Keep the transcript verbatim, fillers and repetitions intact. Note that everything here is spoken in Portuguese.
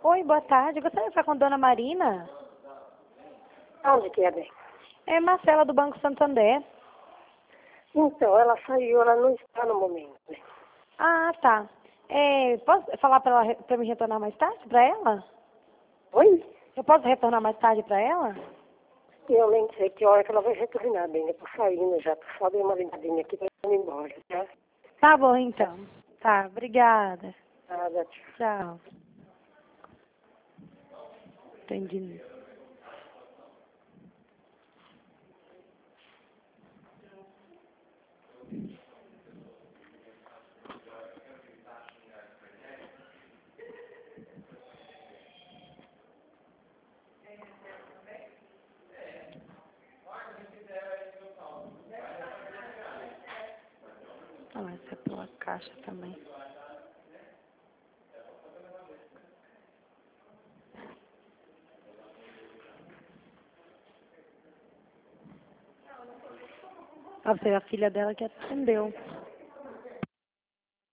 Oi, boa tarde. Eu gostaria de falar com a dona Marina. Onde que é, bem? É Marcela do Banco Santander. Então, ela saiu, ela não está no momento. Né? Ah, tá. É, posso falar para ela re- pra me retornar mais tarde para ela? Oi? Eu posso retornar mais tarde para ela? Eu nem sei que hora que ela vai retornar, bem. Eu tô saindo já, tô só dei uma ligadinha aqui pra ir embora, tá? Tá bom, então. Tá, obrigada. Nada, tchau. Tchau. Entendi. Ah, essa é pela caixa também. Ah, você é a filha dela que atendeu.